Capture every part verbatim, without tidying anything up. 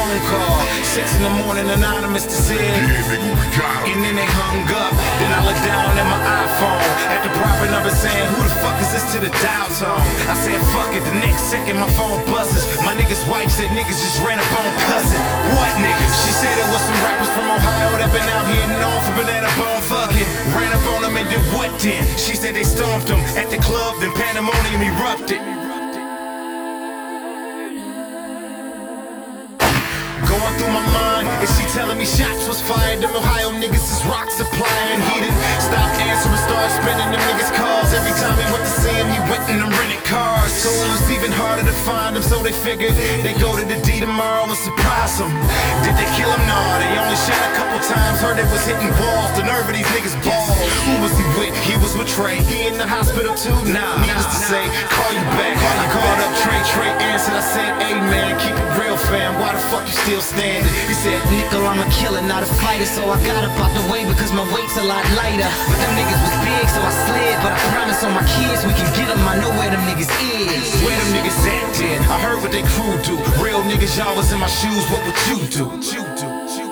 phone call. Six in the morning, anonymous to say, yeah, nigga, we got him. and then they hung up. Then I looked down at my iPhone at the proper number saying, who the fuck is this to the dial tone? I said, fuck it. The next second my phone buzzes. My nigga's wife said niggas just ran up on cousin. What niggas? She said it was some rappers from Ohio that been out here known for banana bone fucking. Ran up on them and did what then? She said they stomped them at the club, then pandemonium erupted. Going through my mind, and she telling me shots was fired. Them Ohio niggas is rock supplying. He didn't stop answering, started spinning them niggas calls. Every time he went to see him, he went in them rented cars. So it was even harder to find him, so they figured they go to the D tomorrow and surprise him. Did they kill him? Nah, they only shot a couple times. Heard they was hitting walls. The nerve of these niggas balls. Who was he with? He was with Trey. He in the hospital too? Nah, needless to say, call you back. I called up Trey. Trey answered. I said, hey man, keep it real, fam. Why the fuck you still standing? He said, nickel, I'm a killer, not a fighter. So I got up out the way because my weight's a lot lighter. But them niggas was big, so I slid. But I promise on my kids we can get them. I know where them niggas is. Where them niggas at then? I heard what they crew do. Real niggas, y'all was in my shoes. What would you do? You do.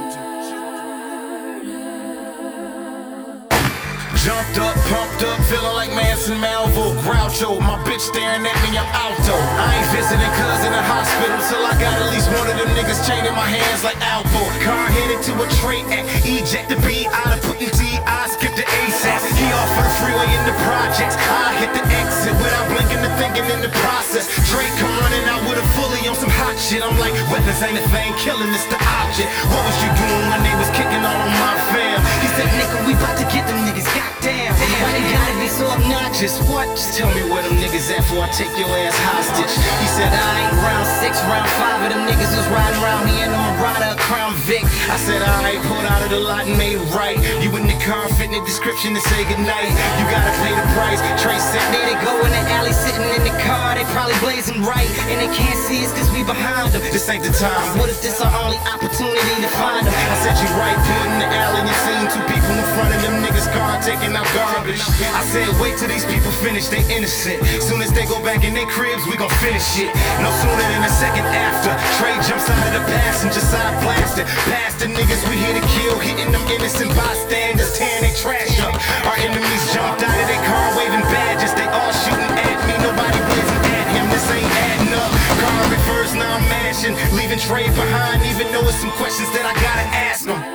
Jumped up, pumped up, feeling like Manson Malvo, Groucho. My bitch staring at me, I'm out though. I ain't visiting cuz in the hospital till I got at least one of them niggas chained in my hands like Alpo. Car headed to a tray at eject the B out of putting T. I skipped the ASAP. He off for the freeway in the projects. I hit the exit without blinking and thinking in the process. Drake come running out with a fully on some hot shit. I'm like, weapons ain't a thing, killing it's the object. What was you doing when they was kicking all on my fam? He said, nigga, we bout to get them niggas. Goddamn, why they gotta be so obnoxious? What? Just tell me where them niggas at before I take your ass hostage. He said, I ain't round six, round five of them niggas was riding around here and I'm a rider, a Crown Vic. I said, alright, pulled out of the lot and made it right. You in the car, fit in the description to say goodnight. You gotta pay the price. Trace said, there they go in the alley, sitting in the car. They probably blazing right, and they can't see us cause we behind them. This ain't the time. What if this our only opportunity to find them? I said, you right, pulled in the alley and seen two people in front of them niggas' car taking out garbage. I said, wait till these people finish, they innocent. Soon as they go back in their cribs, we gon' finish it. No sooner than a second after, Trey jumps out of the passenger side, blasting. Past the niggas we here to kill, hitting them innocent bystanders, tearing they trash up. Our enemies jumped out of their car, waving badges. They all shooting at me, nobody blazing at him. This ain't adding up. Car reverse, now I'm mashing, leaving Trey behind, even though it's some questions that I gotta ask him.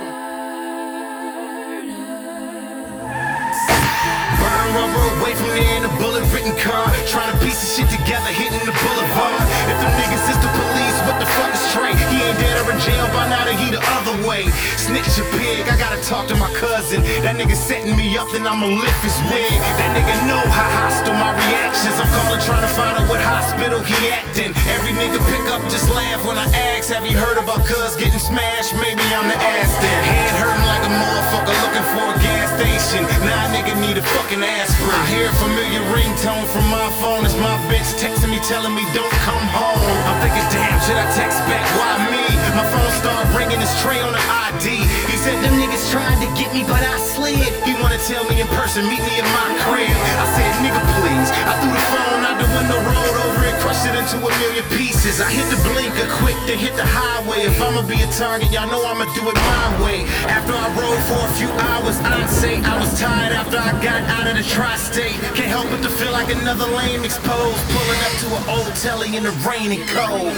Rubber away from me in a bullet-ridden car, trying to piece this shit together, hitting the boulevard. If them niggas is the police, what the fuck is Trey? He ain't dead or in jail by now, then he the other way. Snitch a pig, I gotta talk to my cousin. That nigga setting me up, then I'ma lift his wig. That nigga know how hostile my reactions. I'm calling trying to find out what hospital he acting. Every nigga pick up, just laugh when I ask, have you heard about cuz getting smashed? Maybe I'm the ass then. Head hurting like a motherfucker looking for a gas station. Now a nigga need a fucking ass. I hear a familiar ringtone from my phone. It's my bitch texting me, telling me don't come home. I'm thinking, damn, should I text back? Why me? My phone started ringing, it's Trey on the I D. He said, them niggas tried to get me, but I slid. He wanna tell me in person, meet me in my crib. I said, nigga, please. I threw the phone out the window, rolled over it, crushed it into a million pieces. I hit the blinker quick, then hit the highway. If I'ma be a target, y'all know I'ma do it my way. After I rode for a few hours, I'd say I was tired after I got out of the tri-state. Can't help but to feel like another lane exposed, pulling up to an old telly in the rain and cold.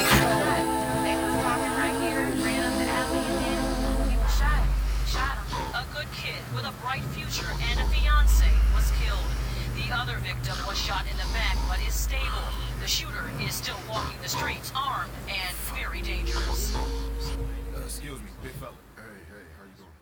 A good kid with a bright future and a fiance was killed. The other victim was shot in the back but is stable. The shooter is still walking the streets armed and very dangerous. Uh, excuse me, big fella.